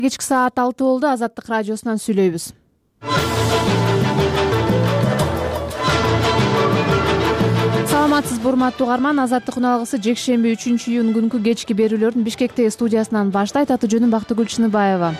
Кечки саат 6 болду. Азаттык радиосунан сүйлөйбүз. Саламатсызбы урматтуу угарман. Азаттык уналгысы жекшемби 3-июнь күнкү кечки берүүлөрдүн Бишкектеги студиясынан баштайт. Аты жөнүм Бактыгүл Чыныбаева.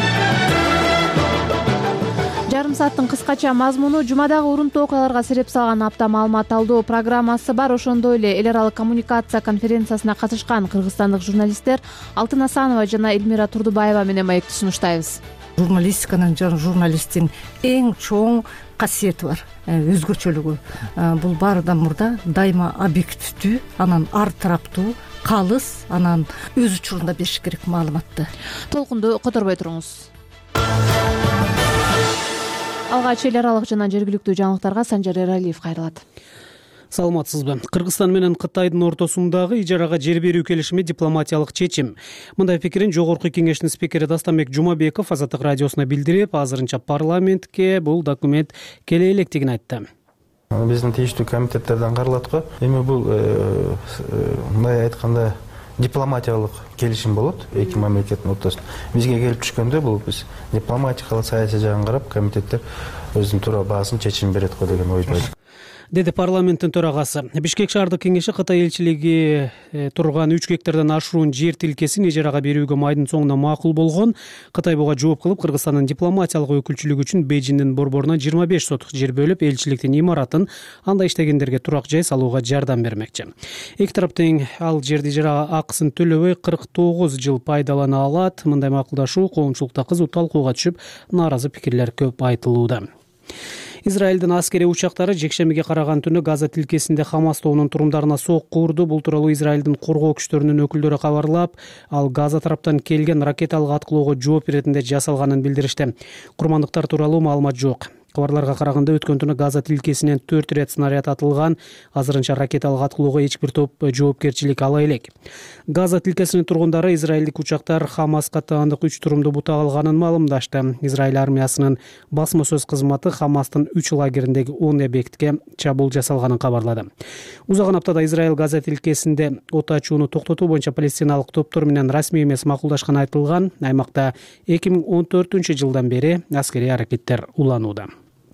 Жарым сааттын кыскача мазмуну жумадагы урунтуу окуяларга себеп салган апта маалымат алуу программасы бар. Ошондой эле эл аралык коммуникация конференциясына катышкан кыргызстандык журналисттер Алтын Асанова жана Эльмира Турдубаева менен маекти сунуштайбыз. Журналистиканын жана журналисттин эң чоң касиети бар, өзгөчөлүгү. Бул баарынан мурда дайыма объективдүү, анан ар тараптуу, калыс, анан өз учурунда бериш керек маалыматты. Толкунду которбой туруңуз. Алгач эл аралык жана жергиликтүү жаңылыктарга Санжар Эралиев кайрылат. Саламатсызбы. Кыргызстан менен Кытайдын ортосундагы ижарага жер берүү келишими дипломатиялык чечим. Мындай пикирин Жогорку Кеңештин спикери Дастамбек Жумабеков Азаттык радиосуна билдирип, азырынча парламентке бул документ келе электигин айтты. Биздин тийиштүү комитеттерден каралат го. Эми бул мындай айтканда дипломатиялык келишим болот эки мамлекеттин ортосунда. Бизге келип түшкөндө бул биз дипломатиялык саясий жагын карап комитеттер өзүнүн туура баасын чечим берет го деген ойдо. Деди парламенттин төрагасы. Бишкек шаардык кеңеши Кытай элчилиги турган 3 гектардан ашуун жер тилкесин ижарага берүүгө майдын соңуна макул болгон. Кытай буга жооп кылып, Кыргызстандын дипломатиялык өкүлчүлүгү үчүн Бейжиңдин борборунан 25 сотук жер бөлүп, элчиликтин имаратын, анда иштегендерге турак жай салууга жардам бермекчи. Эки тарап тең ал жерди ижара акысын төлөбөй 49 жыл пайдалана алат. Мындай макулдашуу коомчулукта кызуу талкууга түшүп, нааразы пикирлер көп айтылууда. Израилдин аскери учактары жекшембиге караган түнү Газа тилкесинде Хамас тобунун турумдарына сокку урду. Бул тууралуу Израилдин коргоо күчтөрүнүн өкүлдөрү кабарлап, ал Газа тараптан келген ракеталык аткылоого жооп иретинде жасалганын билдиришти. Курмандыктар тууралуу маалымат жок. Кабарларга караганда өткөн түнү Газа тилкесинен 4 рет снаряд атылган. Азырынча ракеталык аткылоого эч бир топ жоопкерчилик ала элек. Газа тилкесинин тургундары израилдик учактар Хамаска таандык 3 турумду бута алганын маалымдашты. Израиль армиясынын басма сөз кызматы Хамастын 3 лагериндеги 10 объектке чабуул жасалганын кабарлады. Узаган аптада Израиль Газа тилкесинде от ачууну токтотуу боюнча палестиналык топтор менен расмий эмес макулдашканы айтылган. Аймакта 2014-жылдан бери аскерий аракеттер уланууда.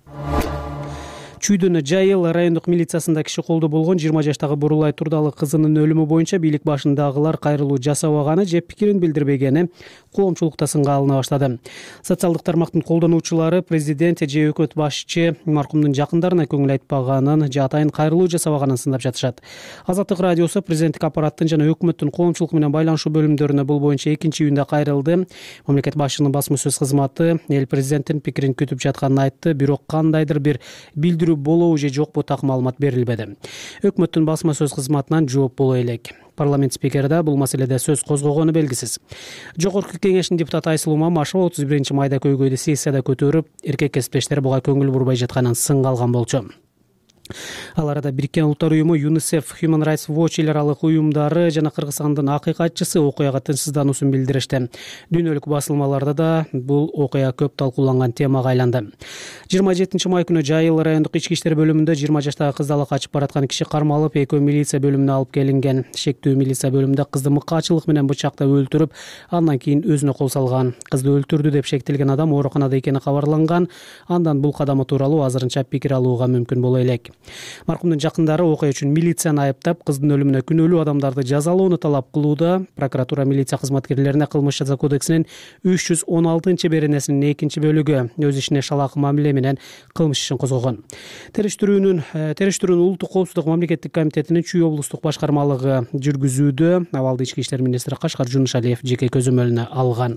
Чүйдөнө Жайыл райондук милициясында киши колдо болгон 20 жаштагы Бурулай Турдалы кызынын өлүмү боюнча бийлик башындагылар кайрылуу жасабаганы же пикирин билдирбегени коомчулукта сынга алына баштады. Социалдык тармактын колдонуучулары президент же өкмөт башчы маркумдун жакындарына көңүл айтпаганын же атайын кайрылуу жасабаганын сындап жатышат. Азаттык радиосу президенттик аппараттын жана өкмөттүн коомчулук менен байланышуу бөлүмдөрүнө бул боюнча 2-июнда кайрылды. Мамлекет башчынын басма сөз кызматы эл президенттин пикирин күтүп жатканын айтты, бирок кандайдыр бир билдирүү болобу же жокпу так маалымат берилбеди. Өкмөттүн басма сөз кызматынан жооп боло элек. Парламент спикери да бул маселеде сөз козгогону белгисиз. Жогорку Кеңештин депутаты Айсулуу Мамашева 31-майда көйгөйдү сессияда көтөрүп, эркек кесиптештер буга көңүл бурбай жатканын сынга алган болчу. Ал арада Бириккен Улуттар уюму, ЮНИСЕФ, Human Rights Watch эл аралык уюмдары жана Кыргызстандын акыйкатчысы окуяга тынчсыздануусун билдиришти. Дүйнөлүк басылмаларда да бул окуя көп талкууланган темага айланды. 27-май күнү Жайыл райондук ички иштер бөлүмүндө 20 жаштагы кыздалы качып бараткан киши кармалып, экөө милиция бөлүмүнө алып келинген. Шектүү милиция бөлүмүндө кызды мыкаачылык менен бычактап өлтүрүп, андан кийин өзүнө кол салган. Кызды өлтүрдү деп шектелген адам ооруканада экени кабарланган. Андан бул кадамы тууралуу азырынча пикир алууга мүмкүн боло элек. Маркумдун жакындары окуя үчүн милицияны айыптап, кыздын өлүмүнө күнөөлүү адамдарды жазалоону талап кылууда. Прокуратура милиция кызматкерлерине Кылмыш жаза кодексинин 316-беренесинин 2-бөлүгү өз ишине шалаак мамиле менен кылмыш ишин козгогон. Териштирүүнү улуттук коопсуздук мамлекеттик комитетинин Чүй облустук башкармалыгы жүргүзүүдө. Абалды ички иштер министри Кашкар Жунушалиев жеке көзөмөлүнө алган.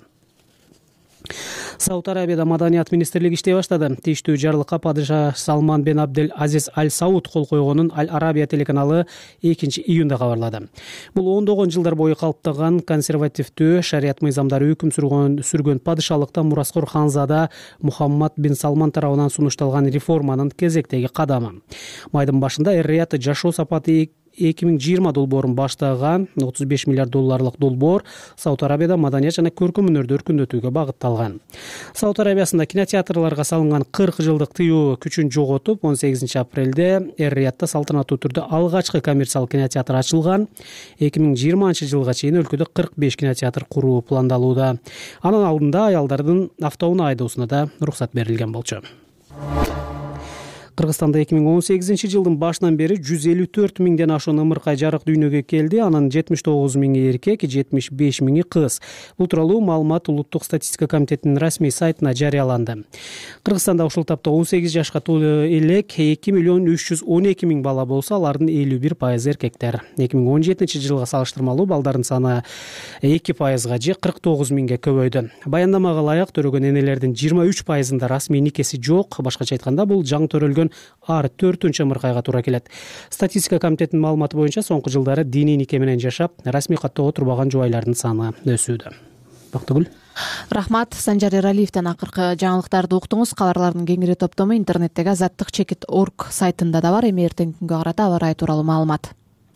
Сауд Арабияда маданият министрлиги иштей баштады. Тийиштүү жарлыкка падыша Салман бен Абдел Азиз Аль Сауд кол койгонун Аль Арабия телеканалы 2-июнда кабарлады. Бул ондогон жылдар бою калыптаган консервативдүү шарият мыйзамдары өкүм сүргөн падышалыкта мураскор ханзада Мухаммад бин Салман тарабынан сунушталган реформанын кезектеги кадамы. Майдын башында эр-рияд жашоо сапаты 2020 долбоорун баштаган $35 миллиард долбоор Сауд Арабияда маданият жана көркөм өнөрдү өркүндөтүүгө багытталган. Сауд Арабиясында кинотеатрларга салынган 40 жылдык тыюу күчүн жоготуп, 18 апрелде Эр-Риядда салтанаттуу түрдө алгачкы коммерциялык кинотеатр ачылган. 2020 жылга чейин өлкөдө 45 кинотеатр куруу пландалууда. Анын алдында аялдардын автоунаа айдоосуна да уруксат берилген болчу. Кыргызстанда 2018 жылдын башынан бери 154 миңден ашуун ымыркай жарык дүйнөгө келди. Анын 79 миңи эркек, 75 миңи кыз. Бул тууралуу маалымат Улуттук статистика комитетинин расмий сайтына жарыяланды. Кыргызстанда ушул тапта 18 жашка толуу элек 2.312.000 бала болсо, алардын 51% эркектер. 2017 жылга салыштырмалуу балдардын саны 2%га же 49 миңге көбөйдү. Баяндамага ылайык төрөгөн энелердин 23%-ында расмий никеси жок. Башкача айтканда, бул жаңы төрөлгөн ар 4-чү ымыркайга туура келет. Статистика комитетинин маалыматы боюнча соңку жылдары диний нике менен жашап, расмий каттоого турбаган жубайлардын саны өсүүдө. Бактыгүл. Рахмат. Санжар Эралиевден акыркы жаңылыктарды уктуңуз. Кабарлардын кеңири топтому интернеттеги azаттык.org сайтында да бар. Эми эртеңки күнгө карата аба ырайы тууралуу маалымат.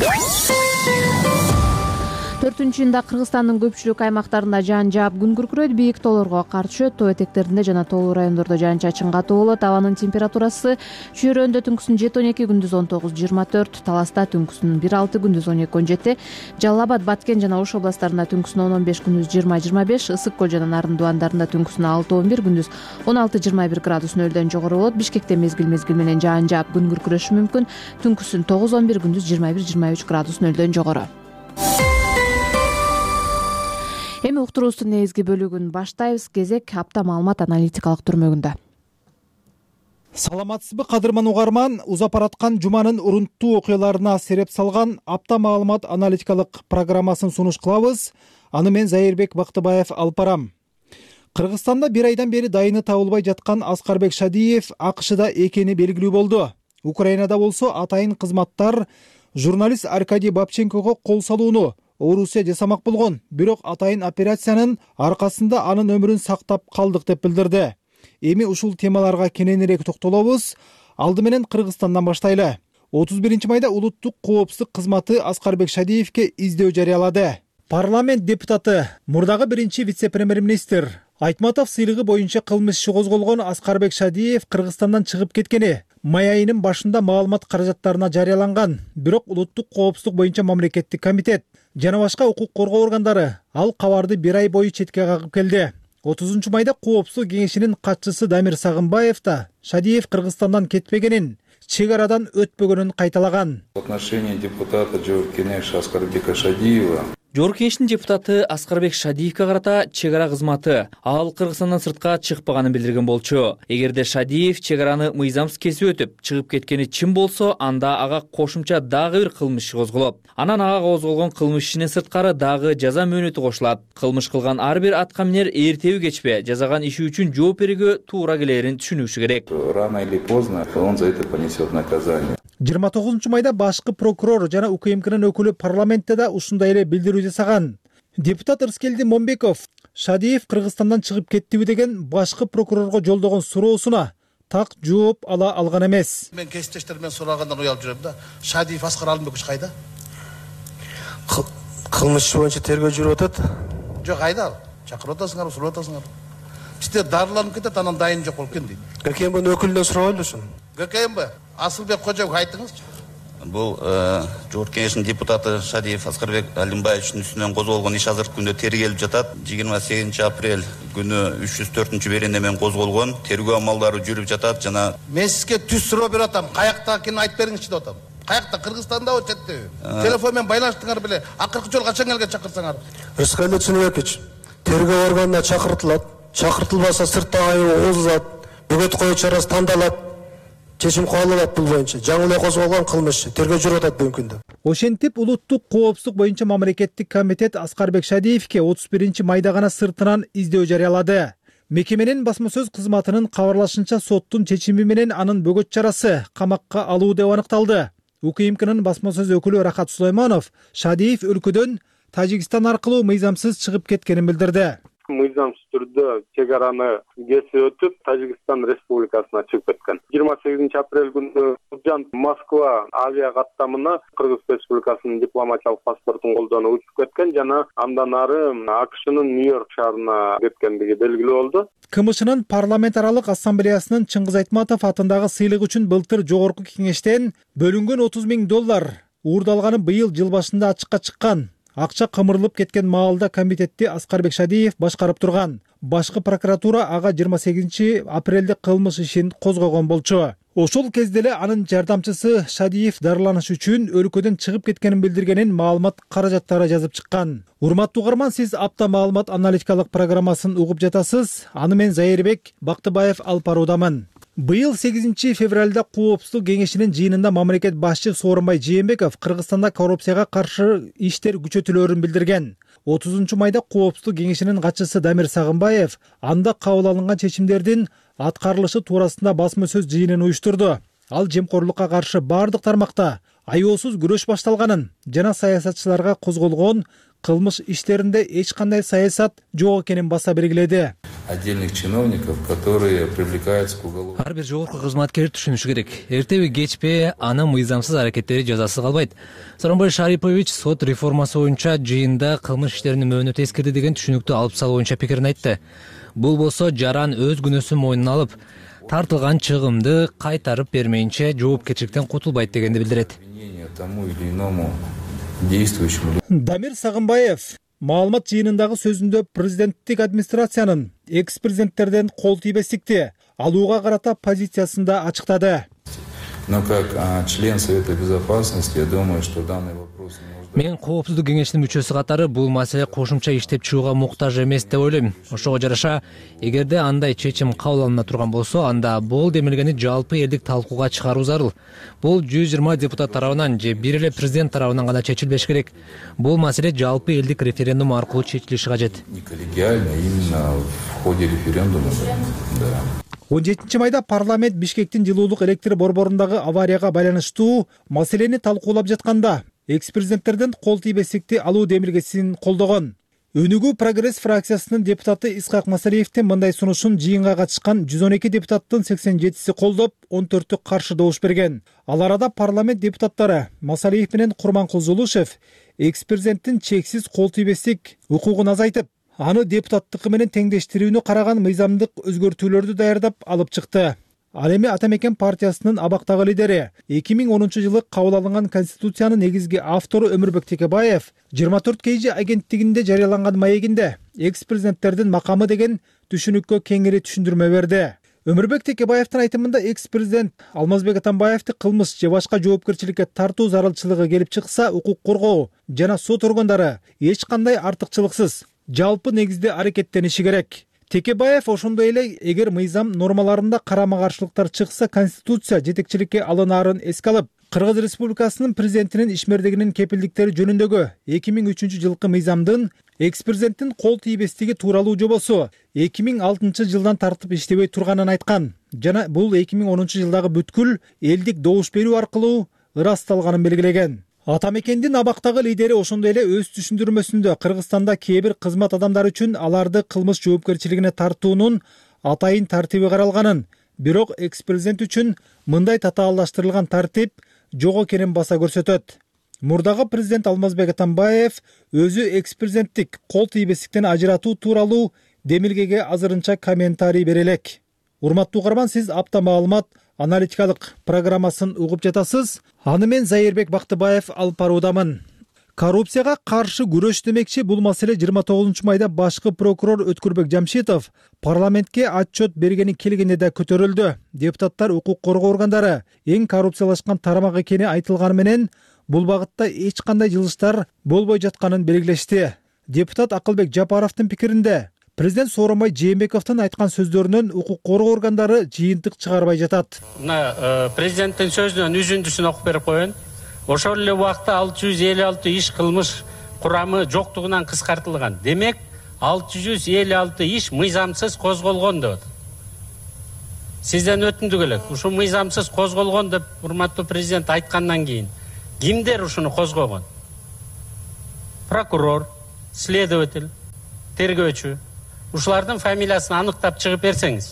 4-июнда Кыргызстандын көпчүлүк аймактарында жаан жаап күн күркүрөйт, бийик тоолорго кар түшөт, тоо этектеринде жана тоолуу райондордо жаан-чачын катуу болот. Абанын температурасы Чүйрөндө түнкүсүн 7-12, күндүз 19-24, Таласта түнкүсүн 1-6, күндүз 12-17, Жалал Абад, Баткен жана Ош областарында түнкүсүн 10-15, күндүз 20-25, Ысык Көл жана Нарын дубандарында түнкүсүн 6-11, күндүз 16-21 градус нөлдөн жогору болот. Бишкекте мезгил менен жаан жаап күн күркүрөшү мүмкүн, түнкүсүн 9-11, күндүз 21-23 градус нөлдөн жогору. Эми уктуруубуздун негизги бөлүгүн баштайбыз. Кезек апта маалымат аналитикалык түрмөгүндө. Саламатсызбы кадырман угарман, узап бараткан жуманын урунттуу окуяларына сереп салган апта маалымат аналитикалык программасын сунуш кылабыз. Аны мен Зайырбек Бактыбаев алып барам. Кыргызстанда бир айдан бери дайыны табылбай жаткан Аскарбек Шадиев АКШда экени белгилүү болду. Украинада болсо атайын кызматтар журналист Аркадий Бабченкого кол салууну орусия жасамак болгон, бирок атайын операциянын аркасында анын өмүрүн сактап калдык деп билдирди. Эми ушул темаларга кененирээк токтолобуз. Алды менен Кыргызстандан баштайлы. 31-майда улуттук коопсуздук кызматы Аскарбек Шадиевке издөө жарыялады. Парламент депутаты, мурдагы биринчи вице-премьер-министр Айтматов сыйлыгы боюнча кылмыш иши козголгон Аскарбек Шадиев Кыргызстандан чыгып кеткени май айынын башында маалымат каражаттарына жарыяланган. Бирок улуттук коопсуздук боюнча мамлекеттик комитет жана башка укук коргоо органдары ал кабарды бир ай бою четке кагып келди. 30-майда коопсуздук кеңешинин катчысы Дамир Сагынбаев да Шадиев Кыргызстандан кетпегенин, чек арадан өтпөгөнүн кайталаган. В отношении депутата Жоркенеша Аскарбека Шадиева Жогорку кеңештин депутаты Аскарбек Шадиевке карата чек ара кызматы ал Кыргызстандан сыртка чыкпаганын билдирген болчу. Эгерде Шадиев чек араны мыйзамсыз кесип өтүп, чыгып кеткени чын болсо, анда ага кошумча дагы бир кылмыш иши козголот. Анан ага козголгон кылмыш ишинен сырткары дагы жаза мөөнөтү кошулат. Кылмыш кылган ар бир аткаминер эртеби кечпе жасаган иши үчүн жооп берүүгө туура келерин түшүнүшү керек. рано или поздно он за это понесет наказание. 29-майда башкы прокурор жана УКМКнын өкүлү парламентте да ушундай эле билдирүү жасаган. Депутат Ырыскелди Момбеков Шадиев Кыргызстандан чыгып кеттиби деген башкы прокурорго жолдогон суроосуна так жооп ала алган эмес. Мен кесиптештеримен сурагандан уялып жүрөм да. Шадиев Аскар Алымбекович кайда? Кылмыш иши боюнча тергөө жүрүп атат. Жок, кайда? Чакырып атасыңарбы, сурап атасыңарбы? Сиздер дарыланып кетет, анан дайын жок болуп кетти. ГКМБнын өкүлүнөн сурабайлы ушуну. ГКМБ Асылбек Кожоев айтыңызчы. Бул Жогорку кеңештин депутаты Шадиев Аскарбек Алимбаевичтин үстүнөн козголгон иш азыркы күндө тергелип жатат. 28 апрель күнү 304 беренемен козголгон. Тергөө амалдары жүрүп жатат жана мен сизге түз суроо берип атам. Каякта экенин айтып бериңизчи деп атам. Каякта? Кыргызстандабы, четтеби? Телефон менен байланыштыңар беле? Акыркы жолу качан келген чакырсаңар? Рыскелди Чыныбекович, тергөө органына чакыртылат. Чакыртылбаса сырттагы оозузат, бөгөт коюу чарасы тандалат. Чечим кабыл алат бул боюнча. Жаңы эле козголгон кылмыш тергөө жүрүп атат бүгүнкү күндө. Ошентип улуттук коопсуздук боюнча мамлекеттик комитет Аскарбек Шадиевке 31-майда гана сыртынан издөө жарыялады. Мекеменин басма сөз кызматынын кабарлашынча соттун чечими менен анын бөгөт чарасы камакка алуу деп аныкталды. УКМКнын басма сөз өкүлү Рахат Сулайманов Шадиев өлкөдөн Тажикстан аркылуу мыйзамсыз чыгып кеткенин билдирди. мыйзамсыз түрдө чек араны кесип өтүп Тажикстан Республикасына чыгып кеткен. 28 апрель күнү Москва авиа каттамына Кыргыз Республикасынын дипломатиялык паспортун колдонуп учуп кеткен жана андан ары АКШнын Нью-Йорк шаарына кеткендиги белгилүү болду. КМШнын парламент аралык ассамблеясынын Чыңгыз Айтматов атындагы сыйлык үчүн былтыр жогорку кеңештен бөлүнгөн $30,000 уурдалганы быйыл жыл башында ачыкка чыккан. Акча кымырылып кеткен маалда комитетти Аскарбек Шадиев башкарып турган. Башкы прокуратура ага 28 апрелде кылмыш ишин козгогон болчу. Ошол кезде эле анын жардамчысы Шадиев дарыланыш үчүн өлкөдөн чыгып кеткенин билдиргенин маалымат каражаттары жазып чыккан. Урматтуу угарман, сиз апта маалымат аналитикалык программасын угуп жатасыз. Аны мен Зайырбек Бактыбаев алып баруудамын. Быйыл 8 февралда Коопсуздук кеңешинин жыйынында мамлекет башчы Сооронбай Жээнбеков Кыргызстанда коррупцияга каршы иштер күчөтүлөөрүн билдирген. 30 майда Коопсуздук кеңешинин катчысы Дамир Сагынбаев анда кабыл алынган чечимдердин аткарылышы туурасында басма сөз жыйынын уюштурду. Ал жемкорлукка каршы бардык тармакта аеосуз күрөш башталганын жана саясатчыларга козголгон кылмыш иштеринде эч кандай саясат жок экенин баса белгиледи. Отдельных чиновников, которые привлекаются к уголовному. Ар бир жогорку кызматкер түшүнүшү керек. Эртеби кечпи анын мыйзамсыз аракеттери жазасыз калбайт. Сооронбай Шарипович сот реформасы боюнча жыйында кылмыш иштеринин мөөнөтү эскирди деген түшүнүктү алып салуу боюнча пикирин айтты. Бул болсо жаран өз күнөөсүн мойнуна алып, тартылган чыгымды кайтарып бермейинче жоопкерчиликтен кутулбайт дегенди билдирет. Тому или иному действующему. Дамир Сагынбаев маалымат жыйынындагы сөзүндө президенттик администрациянын экс-президенттерден кол тийбестикти алууга карата позициясын да ачыктады. Но как член Совета Безопасности, я думаю, что данный вопрос не может. Мен Коопсуздук кеңешинин мүчөсү катары бул маселе кошумча иштеп чыгууга муктаж эмес деп ойлойм. Ошого жараша, эгерде андай чечим кабыл алына турган болсо, анда бул демилгени жалпы элдик талкууга чыгаруу зарыл. Бул 120 депутат тарабынан же бир эле президент тарабынан гана чечилбеш керек. Бул маселе жалпы элдик референдум аркылуу чечилиши кажет. Не коллегиально, именно в ходе референдума. Да. 17 майда парламент Бишкектин жылуулук электр борборундагы аварияга байланыштуу маселени талкуулап жатканда экс-президенттерден кол тийбестикти алуу демилгесин колдогон. Өнүгүү прогресс фракциясынын депутаты Исхак Масалиевдин мындай сунушун жыйынга катышкан 112 депутаттын 87си колдоп, 14-ü каршы добуш берген. Ал арада парламент депутаттары Масалиев менен Курманкул Зулушев экс-президенттин чексиз кол тийбестик укугун азайтып, аны депутаттыкы менен теңдештирүүнү караган мыйзамдык өзгөртүүлөрдү даярдап алып чыкты. Ал эми Ата Мекен партиясынын абактагы лидери 2010 жылы кабыл алынган конституциянын негизги автору Өмүрбек Текебаев 24 KG агенттигинде жарыяланган маегинде экс-президенттердин макамы деген түшүнүккө кеңири түшүндүрмө берди. Өмүрбек Текебаевдин айтымында экс-президент Алмазбек Атамбаевди кылмыш же башка жоопкерчиликке тартуу зарылчылыгы келип чыкса, укук коргоо жана сот органдары эч кандай артыкчылыксыз жалпы негизде аракеттениши керек. Текебаев ошондой эле эгер мыйзам нормаларында карама-каршылыктар чыкса, конституция жетекчиликке алынаарын эске алып, Кыргыз Республикасынын президентинин ишмердигинин кепилдиктери жөнүндөгү 2003 жылкы мыйзамдын экс-президенттин кол тийбестиги тууралуу жобосу 2006 жылдан тартып иштебей турганын айткан жана бул 2010 жылдагы бүткүл элдик добуш берүү аркылуу ырасталганын белгилеген. Ата Мекендин абактагы лидери ошондой эле өз түшүндүрмөсүндө Кыргызстанда кээ бир кызмат адамдары үчүн аларды кылмыш жоопкерчилигине тартуунун атайын тартиби каралганын, бирок экс-президент үчүн мындай татаалдаштырылган тартип жок экенин баса көрсөтөт. Мурдагы президент Алмазбек Атамбаев өзү экс-президенттик кол тийбестиктен ажыратуу тууралуу демилгеге азырынча комментарий бере элек. Урматтуу угарман, сиз апта маалымат аналитикалык программасын угуп жатасыз. Аны мен Зайырбек Бактыбаев алып баруудамын. Коррупцияга каршы күрөш демекчи бул маселе 29 майда башкы прокурор Өткүрбек Жамшитов парламентке отчет бергени келгенде да көтөрүлдү. Депутаттар укук коргоо органдары эң коррупциялашкан тармак экени айтылганы менен бул багытта эч кандай жылыштар болбой жатканын белгилешти. Депутат Акылбек Жапаровдун пикиринде президент Сооронбай Жээнбековдун айткан сөздөрүнөн укук коргоо органдары жыйынтык чыгарбай жатат. Мына президенттин сөзүнөн үзүндүсүн окуп берип коеюн. Ошол эле убакта 656 иш кылмыш курамы жоктугунан кыскартылган. Демек 656 иш мыйзамсыз козголгон деп атат. Сизден өтүндүк элек. Ушул мыйзамсыз козголгон деп урматтуу президент айткандан кийин кимдер ушуну козгогон? Прокурор, следователь, тергөөчү. ушулардын фамилиясын аныктап чыгып берсеңиз.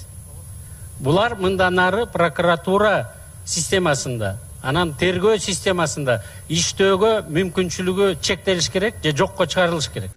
Булар мындан ары прокуратура системасында, анан тергөө системасында иштөөгө мүмкүнчүлүгү чектелиш керек же жокко чыгарылыш керек.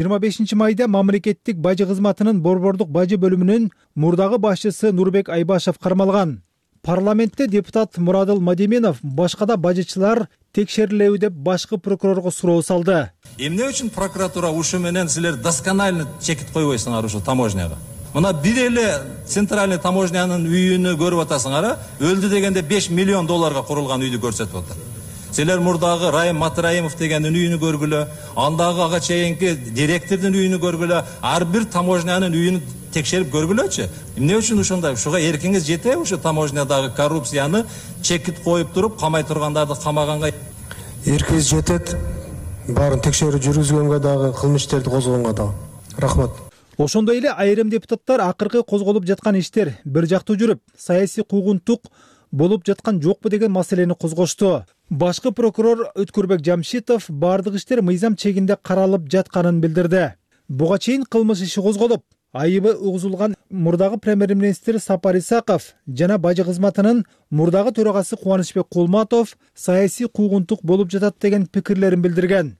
25 майда мамлекеттик бажы кызматынын борбордук бажы бөлүмүнүн мурдагы башчысы Нурбек Айбашев кармалган. Парламентте депутат Мурадыл Мадименов башка да бажычылар текшерилеби деп башкы прокурорго суроо салды. Эмне үчүн прокуратура ушу менен силер досконально чекит койбойсуңар ушу таможняга? Мына бир эле центральный таможнянын үйүнү көрүп атасыңар, өлдү дегенде 5 миллион долларга курулган үйдү көрсөтүп атат. Силер мурдагы Райым Матраимов дегендин үйүнү көргүлө, андагы ага чейинки директордун үйүнү көргүлө, ар бир таможнянын үйүнү текшерип көргүлөчү. Эмне үчүн ушундай? Ушуга эркиңиз жете, ушу таможнядагы коррупцияны чекит коюп туруп, камай тургандарды камаганга. Эркиңиз жетет, баарын текшерүү жүргүзгөнгө дагы, кылмыш иштерди козгогонго дагы. Рахмат. Ошондой эле айрым депутаттар акыркы козголуп жаткан иштер бир жактуу жүрүп, саясий куугунтук болуп жаткан жокпу деген маселени козгошту. Башкы прокурор Өткүрбек Жамшитов бардык иштер мыйзам чегинде каралып жатканын билдирди. Буга чейин кылмыш иши козголуп, айыбы угузулган мурдагы премьер-министр Сапар Исаков жана бажы кызматынын мурдагы төрагасы Кубанычбек Кулматов саясий куугунтук болуп жатат деген пикирлерин билдирген.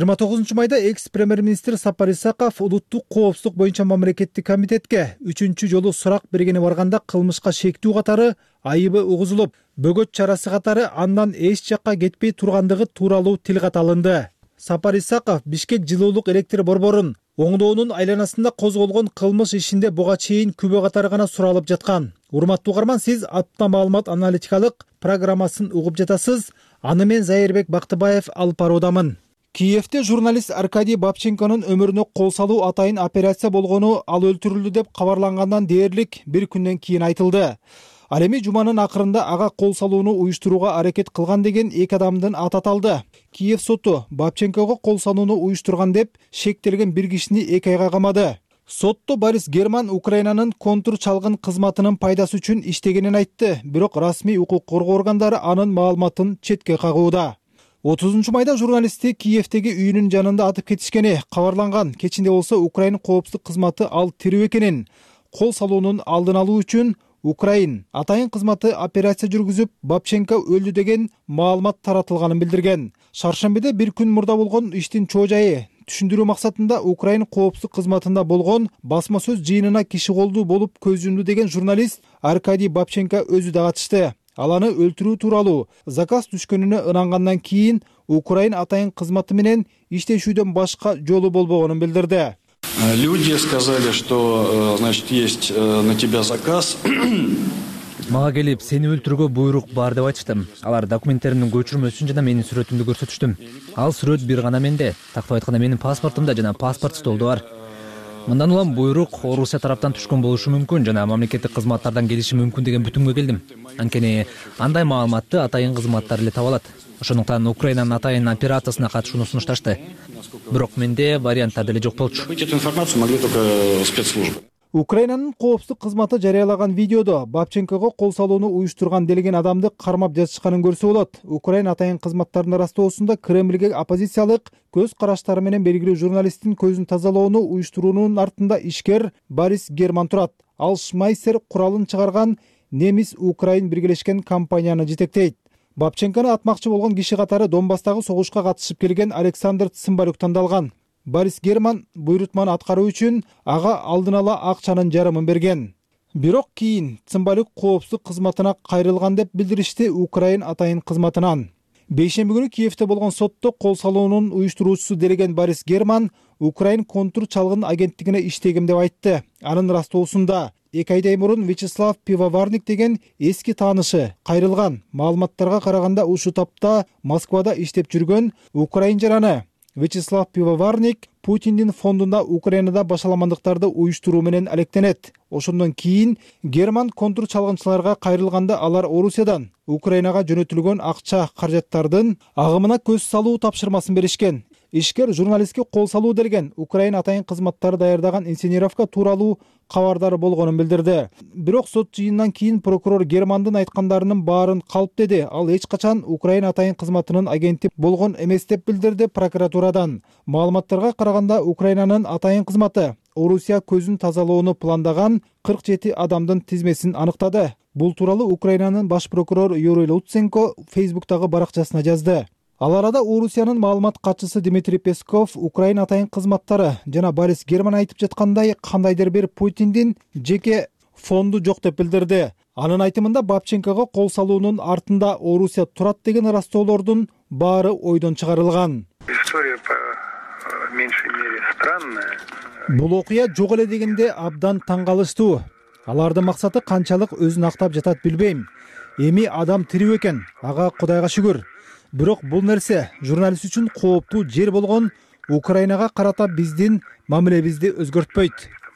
29 майда экс-премьер-министр Сапар Исаков улуттук коопсуздук боюнча мамлекеттик комитетке 3-чү жолу сурак бергени барганда кылмышка шектүү катары айыбы угузулуп, бөгөт чарасы катары андан эч жакка кетпей тургандыгы тууралуу тил кат алынды. Сапар Исаков Бишкек жылуулук электр борборун оңдоонун айланасында козголгон кылмыш ишинде буга чейин күбө катары гана суралып жаткан. Урматтуу угарман, сиз Апта маалымат аналитикалык программасын угуп жатасыз. Аны мен Зайырбек Бактыбаев алып баруудамын. Киевде журналист Аркадий Бабченконун өмүрүнө кол салуу атайын операция болгону, ал өлтүрүлдү деп кабарлангандан дээрлик бир күндөн кийин айтылды. Ал эми жуманын акырында ага кол салууну уюштурууга аракет кылган деген эки адамдын аты аталды. Киев соту Бабченкого кол салууну уюштурган деп шектелген бир кишини 2 айга камады. Сотто Борис Герман Украинанын контур чалгын кызматынын пайдасы үчүн иштегенин айтты, бирок расмий укук коргоо органдары анын маалыматын четке кагууда. 30 майда журналистти Киевдеги үйүнүн жанында атып кетишкени кабарланган. Кечинде болсо Украин коопсуздук кызматы ал тирүү экенин, кол салуунун алдын алуу үчүн Украин атайын кызматы операция жүргүзүп, Бабченко өлдү деген маалымат таратылганын билдирген. Шаршембиде бир күн мурда болгон иштин чоо жайы түшүндүрүү максатында Украин коопсуздук кызматында болгон басма сөз жыйынына киши колдуу болуп көз жумду деген журналист Аркадий Бабченко өзү да катышты. Ал аны өлтүрүү тууралуу заказ түшкөнүнө ынангандан кийин Украин атайын кызматы менен иштешүүдөн башка жолу болбогонун билдирди. Люди сказали, что, значит, есть на тебя заказ. Мага келип, сени өлтүрүүгө буйрук бар деп айтышты. Алар документтеримдин көчүрмөсүн жана менин сүрөтүмдү көрсөтүштү. Ал сүрөт бир гана менде, тактап айтканда менин паспортумда жана паспорт столдо бар. Мындан улам буйрук Орусия тараптан түшкөн болушу мүмкүн жана мамлекеттик кызматтардан келиши мүмкүн деген бүтүмгө келдим. Анткени андай маалыматты атайын кызматтар эле таба алат. Ошондуктан Украинанын атайын операциясына катышууну сунушташты. Бирок менде варианттар деле жок болчу. Эту информацию могли только спецслужбы. Украинанын коопсуздук кызматы жарыялаган видеодо Бабченкого кол салууну уюштурган делеген адамды кармап жатышканын көрсө болот. Украин атайын кызматтарынын растоосунда Кремльге оппозициялык көз караштары менен белгилүү журналисттин көзүн тазалоону уюштуруунун артында ишкер Борис Герман турат. Ал Шмайсер куралын чыгарган немис Украин биргелешкен компанияны жетектейт. Бабченкону атмакчы болгон киши катары Донбасстагы согушка катышып келген Александр Цымбалюк тандалган. Борис Герман буйрутманы аткаруу үчүн ага алдын ала акчанын жарымын берген. Бирок кийин Цымбалюк коопсуздук кызматына кайрылган деп билдиришти Украин атайын кызматынан. Бейшемби күнү Киевде болгон сотто кол салуунун уюштуруучусу делеген Борис Герман Украин контур чалгын агенттигине иштегем деп айтты. Анын растоосунда 2 айдай мурун Вячеслав Пивоварник деген эски таанышы кайрылган. Маалыматтарга караганда ушу тапта Москвада иштеп жүргөн Украин жараны Вячеслав Пивоварник Путиндин фондунда Украинада башаламандыктарды уюштуруу менен алектенет. Ошондон кийин Герман контур чалгынчыларга кайрылганда алар Орусиядан Украинага жөнөтүлгөн акча каражаттардын агымына көз салуу тапшырмасын беришкен. Ишкер журналистке кол салуу делген Украин атайын кызматтары даярдаган инсценировка тууралуу кабардары болгонун билдирди. Бирок сот жыйынынан кийин прокурор Германдын айткандарынын баарын калп деди. Ал эч качан Украин атайын кызматынын агенти болгон эмес деп билдирди прокуратурадан. Маалыматтарга караганда Украинанын атайын кызматы Орусия көзүн тазалоону пландаган 47 адамдын тизмесин аныктады. Бул тууралуу Украинанын баш прокурору Юрий Луценко Фейсбуктагы баракчасына жазды. Ал арада Орусиянын маалымат катчысы Дмитрий Песков Украина атайын кызматтары жана Борис Герман айтып жаткандай кандайдыр бир Путиндин жеке фонду жок деп билдирди. Анын айтымында Бабченкого кол салуунун артында Орусия турат деген ырастоолордун баары ойдон чыгарылган. История по меньшей мере странная. Бул окуя жок эле дегенде абдан таң калыштуу. Алардын максаты канчалык өзүн актап жатат билбейм. Эми адам тирүү экен, ага Кудайга шүгүр. Бирок бул нерсе журналист үчүн кооптуу жер болгон Украинага карата биздин мамилебизди өзгөртпөйт.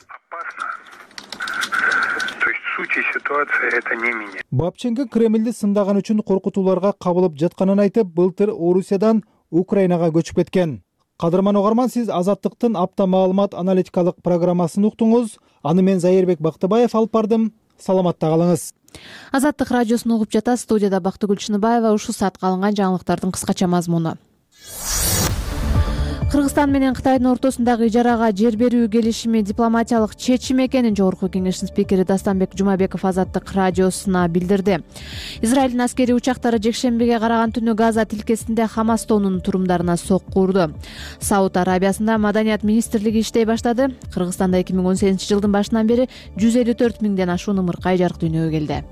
Ситуация это не меняет. Бабченко Кремлди сындаган үчүн коркутууларга кабылып жатканын айтып, былтыр Орусиядан Украинага көчүп кеткен. Кадырман угарман, сиз Азаттыктын апта маалымат аналитикалык программасын уктуңуз. Аны мен Зайырбек Бактыбаев алып бардым. Саламатта калыңыз. Азаттык радиосун угуп жатасыз. Студияда Бактыгүл Чыныбаева. Ушул саатка алынган жаңылыктардын кыскача мазмуну. Кыргызстан менен Кытайдын ортосундагы ижарага жер берүү келишими дипломатиялык чечим экенин Жогорку Кеңештин спикери Дастанбек Жумабеков Азаттык радиосуна билдирди. Израилдин аскерий учактары жекшембиге караган түнү Газа тилкесинде Хамастонун турумдарына сокку урду. Сауд Арабиясында Маданият министрлиги иштей баштады. Кыргызстанда 2018-жылдын башынан бери 154 миңден ашуун ымыркай жарык дүйнөгө келди.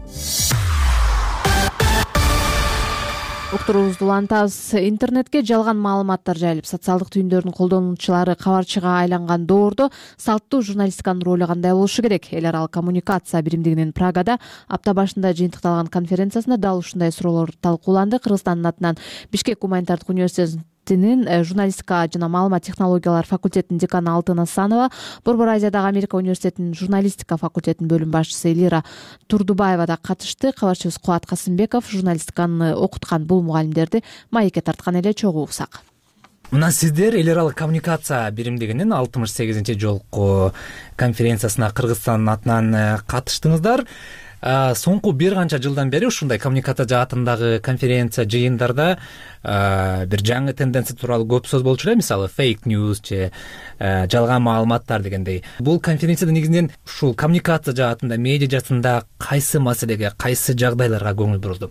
Уктуруубузду улантабыз. Интернетке жалган маалыматтар жайылып, социалдык түйүндөрдүн колдонуучулары кабарчыга айланган доордо салттуу журналистиканын ролу кандай болушу керек? Эл аралык коммуникация биримдигинин Прагада апта башында жыйынтыкталган конференциясында дал ушундай суроолор талкууланды. Кыргызстандын атынан Бишкек гуманитардык университетинин журналистика жана маалымат технологиялар факультетинин деканы Алтын Асанова, Борбор Азиядагы Америка университетинин журналистика факультетинин бөлүм башчысы Элира Турдубаева да катышты. Кабарчыбыз Кубат Касымбеков журналистиканы окуткан бул мугалимдерди маекке тарткан эле чогуу уксак. Мына сиздер эл аралык коммуникация биримдигинин 68-жолку конференциясына Кыргызстандын атынан катыштыңыздар. Соңку бир канча жылдан бери ушундай коммуникация жаатындагы конференция жыйындарда бир жаңы тенденция тууралуу көп сөз болчу эле, мисалы фейк ньюс же жалган маалыматтар дегендей. Бул конференцияда негизинен ушул коммуникация жаатында, медиа жаатында кайсы маселеге, кайсы жагдайларга көңүл бурулду?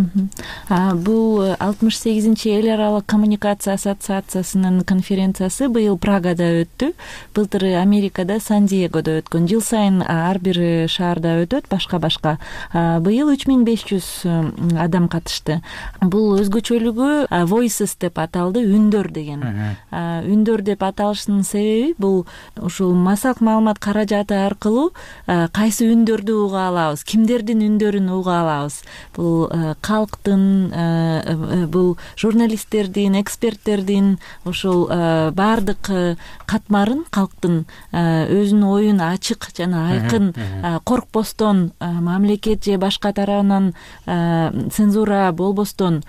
Бул 68-чи эл аралык коммуникация ассоциациясынын конференциясы быйыл Прагада өттү. Былтыр Америкада Сан-Диегодо өткөн. Жыл сайын ар бир шаарда өтөт, башка. Быйыл 3500 адам катышты. Бул өзгөчөлүгү Voices деп аталды, үндөр деген. Үндөр деп аталышынын себеби бул ушул массалык маалымат каражаты аркылуу кайсы үндөрдү уга алабыз, кимдердин үндөрүн уга алабыз. Бул калктын, бул журналисттердин, эксперттердин ушул баардык катмарын, калктын өзүнүн оюн ачык жана айкын коркпостон, мамлекет же башка тарабынан цензура болбостон,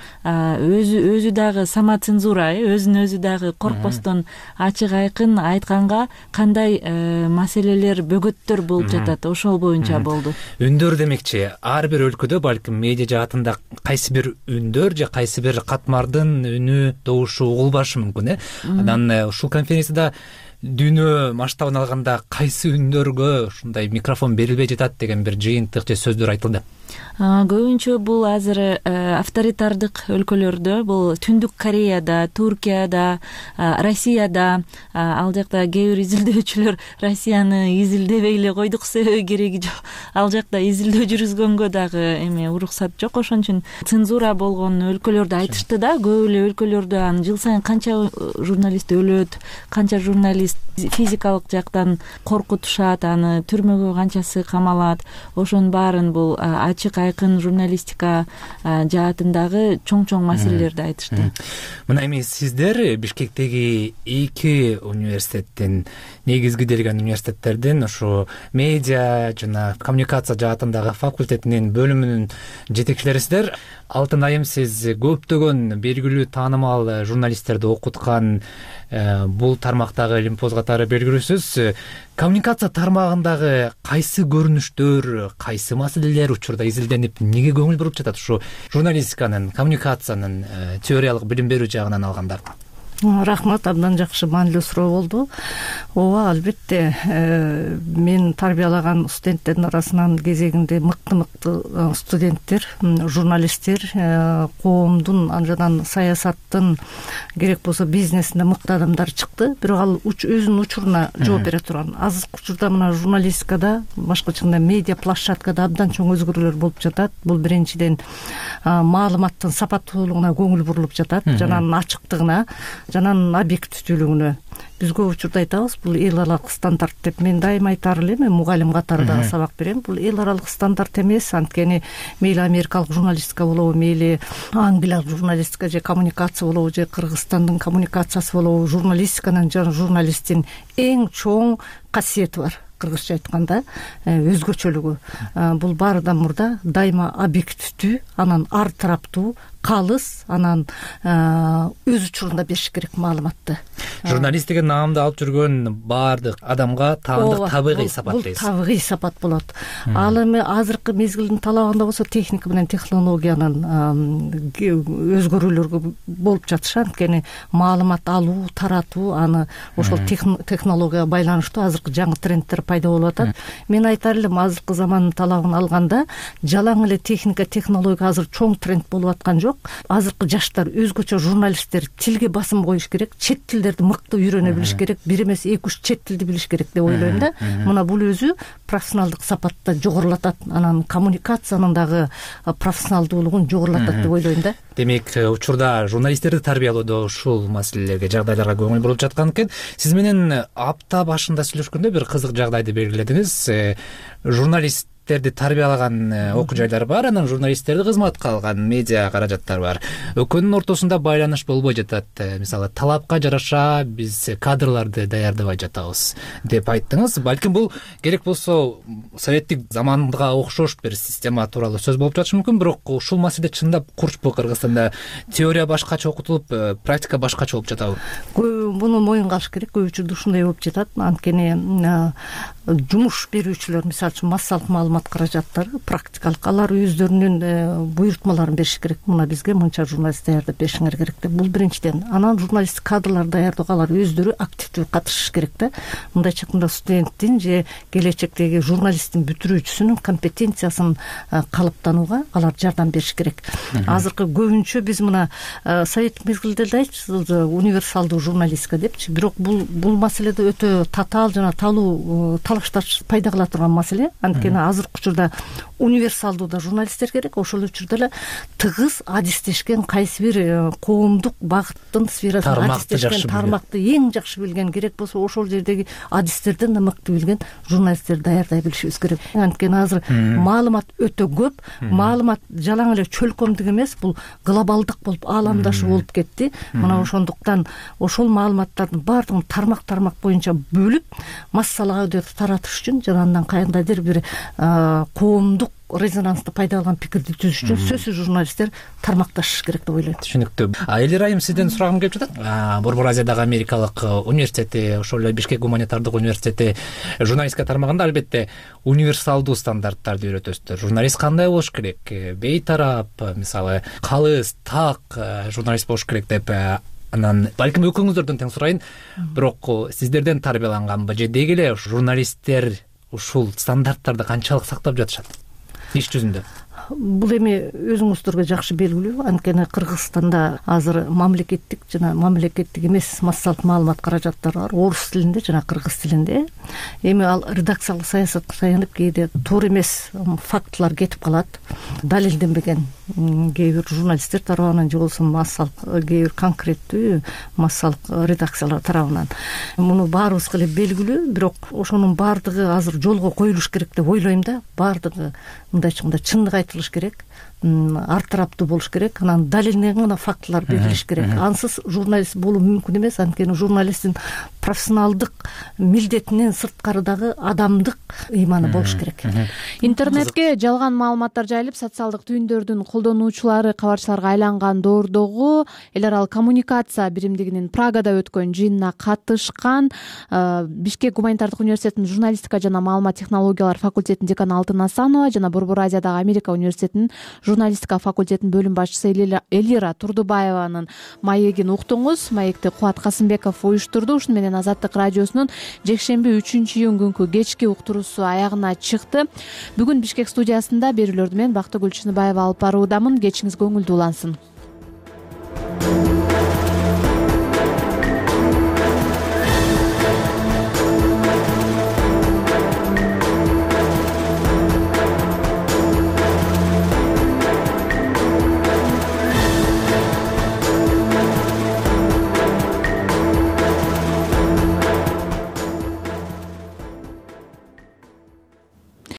өзү дагы самоцензура, өзүн өзү дагы коркпостон ачык айкын айтканга кандай маселелер, бөгөттөр болуп жатат, ошол боюнча болду. Үндөр демекчи, ар бир өлкөдө балким медиа жаатында кайсы бир үндөр же кайсы бир катмардын үнү, добушу угулбашы мүмкүн, Анан ушул конференцияда дүйнө масштабын алганда кайсы үндөргө ушундай микрофон берилбей жатат деген бир жыйынтык же сөздөр айтылды. Көбүнчө бул азыр авторитардык өлкөлөрдө, бул Түндүк Кореяда, Туркияда, Россияда, ал жакта кээ бир изилдөөчүлөр Россияны изилдебей эле койдук, себеби кереги жок. Ал жакта изилдөө жүргүзгөнгө дагы уруксат жок, ошон үчүн цензура болгон өлкөлөрдү айтышты да. Көп эле өлкөлөрдө жыл сайын канча журналист өлөт, канча журналист физикалык жактан коркутушат, аны түрмөгө канчасы камалат. Ошонун баарын бул ачык айкын журналистика жаатындагы чоң маселелерди айтышты. Мына эми сиздер Бишкектеги 2 университеттин, негизги делген университеттердин ушу медиа жана коммуникация жаатындагы факультетинин бөлүмүнүн жетекчилерисиздер. Алтын айым, сиз көптөгөн белгилүү таанымал журналисттерди окуткан, бул тармактагы илимпоз катары белгилүүсүз. Коммуникация тармагындагы кайсы көрүнүштөр, кайсы маселелер учурда изилденип, эмнеге көңүл буруп жатат ушу журналистиканын, коммуникациянын теориялык билим берүү жагынан алганда? Рахмат, абдан жакшы, маанилүү суроо болду. Ооба, албетте, мен тарбиялаган студенттердин арасынан кезегинде мыкты студенттер, журналисттер, коомдун, анан саясаттын, керек болсо бизнесинде мыкты адамдар чыкты. Бирок ал өзүнүн учуруна жооп бере турган. Азыркы учурда мына журналистикада, башкача медиа площадкада абдан чоң өзгөрүүлөр болуп жатат. Бул биринчиден маалыматтын сапаттуулугуна көңүл бурулуп жатат, жана анын ачыктыгына, жана анын объективдүүлүгүнө. Биз көп учурда айтабыз, бул эл аралык стандарт деп. Мен дайыма айтар элем, мугалим катары дагы сабак берем. Бул эл аралык стандарт эмес, анткени мейли америкалык журналистика болобу, мейли англиялык журналистика же коммуникация болобу, же Кыргызстандын коммуникациясы болобу, журналистиканын жана журналисттин эң чоң касиети бар. Кыргызча айтканда өзгөчөлүгү. Бул баарыдан мурда дайыма объективдүү, анан ар тараптуу, калыс, анан өз учурунда бериш керек маалыматты. Журналист деген наамды алып жүргөн баардык адамга таандык табигый сапат дейсиз. Бул табигый сапат болот. Ал эми азыркы мезгилдин талабында болсо техника менен технологиянын өзгөрүүлөргө болуп жатышы, анткени маалымат алуу, таратуу, аны ошол технологияга байланыштуу азыркы жаңы трендтер пайда болуп атат. Мен айтар элем, азыркы замандын талабын алганда жалаң эле техника, технология азыр чоң тренд болуп аткан жок. Азыркы жаштар, өзгөчө журналисттер тилге басым коюш керек, чет тилдерди мыкты үйрөнө билиш керек, бир эмес 2-3 чет тилди билиш керек деп ойлойм да. Мына бул өзү профессионалдык сапатты жогорулатат, анан коммуникациянын дагы профессионалдуулугун жогорулатат деп ойлойм да. Демек, учурда журналисттерди тарбиялоодо ушул маселелерге, жагдайларга көңүл бурулуп жаткан экен. Сиз менен апта башында сүйлөшкөндө бир кызык жагдайды белгиледиңиз. Журналисттерди тарбиялаган окуу жайлар бар, анан журналисттерди кызматка алган медиа каражаттар бар. Экөөнүн ортосунда байланыш болбой жатат. Мисалы, талапка жараша биз кадрларды даярдабай жатабыз деп айттыңыз. Балким бул керек болсо советтик заманга окшош бир система тууралуу сөз болуп жатышы мүмкүн, бирок ушул маселе чындап курчпу Кыргызстанда? Теория башкача окутулуп, практика башкача болуп жатабы? Буну моюнга алыш керек. Көп учурда ушундай болуп жатат. Анткени жумуш берүүчүлөр, мисалы үчүн массалык маалымат каражаттары, практикалык, алар өздөрүнүн буйрутмаларын бериш керек. Мына бизге мынча журналист даярдап беришиңер керек деп. Бул биринчиден. Анан журналисттик кадрлар даярдоого алар өздөрү активдүү катышыш керек да. Мындайча айтканда студенттин же келечектеги журналисттин бүтүрүүчүсүнүн компетенциясын калыптанууга алар жардам бериш керек. Азыркы көбүнчө биз мына советтик мезгилде айтчыбыз, универсалдуу журналистика депчи, бирок бул маселеде өтө татаал жана талаштар пайда кыла турган маселе. Анткени азыркы учурда универсалдуу да журналисттер керек, ошол учурда эле тыгыз адистешкен, кайсы бир коомдук багыттын сферасын адистешкен, тармакты эң жакшы билген, керек болсо ошол жердеги адистерден да мыкты билген журналисттерди даярдай билишибиз керек. Анткени азыр маалымат өтө көп, маалымат жалаң эле чөлкөмдүк эмес, бул глобалдык болуп, ааламдашуу болуп кетти. Мына ошондуктан ошол маалыматтардын баардыгын тармак боюнча бөлүп, массалык аудиторияга таратыш үчүн жана андан кайдандыр бир коомдук резонансты пайда алган пикирди түзүш үчүн сөзсүз журналисттер тармакташыш керек деп ойлойм. Түшүнүктүү. Элир айым, сизден сурагым келип жатат. Борбор Азиядагы америкалык университети, ошол эле Бишкек гуманитардык университети журналистика тармагында албетте универсалдуу стандарттарды үйрөтөсүздөр. Журналист кандай болуш керек? Бейтарап, мисалы, калыс, так журналист болуш керек деп. Анан балким экөөңүздөрдөн тең сурайын, бирок сиздерден тарбияланганбы же деги эле журналисттер ушул стандарттарды канчалык сактап жатышат иш жүзүндө? Бул эми өзүңүздөргө жакшы белгилүү. Анткени Кыргызстанда азыр мамлекеттик жана мамлекеттик эмес массалык маалымат каражаттары бар, орус тилинде жана кыргыз тилинде. Эми ал редакциялык саясатка таянып, кээде туура эмес фактылар кетип калат, далилденбеген кээ бир журналисттер тарабынан же болбосо массалык, кээ бир конкреттүү массалык редакциялар тарабынан. Муну баарыбызга эле белгилүү, бирок ошонун баардыгы азыр жолго коюлуш керек деп ойлойм да. Баардыгы мындайча айтканда чындык айтылыш керек, ар тараптуу болуш керек, анан далилденген гана фактылар берилиш керек. Ансыз журналист болуу мүмкүн эмес, анткени журналисттин профессионалдык милдетинен сырткары дагы адамдык ыйманы болуш керек. Интернетке жалган маалыматтар жайылып, социалдык түйүндөрдүн колдонуучулары кабарчыларга айланган доордогу эл аралык коммуникация биримдигинин Прагада өткөн жыйынына катышкан Бишкек гуманитардык университетинин журналистика жана маалымат технологиялар факультетинин деканы Алтын Асанова жана Борбор Азиядагы Америка университетинин журналистика факультетинин бөлүм башчысы Элира Турдубаеванын маегин уктуңуз. Маекти Кубат Касымбеков уюштурду. Ушуну менен Азаттык радиосунун жекшемби 3-июнь күнкү кечки уктуруусу аягына чыкты. Бүгүн Бишкек студиясында берүүлөрдү мен Бактыгүл Чыныбаева алып баруудамын. Кечиңиз көңүлдүү улансын.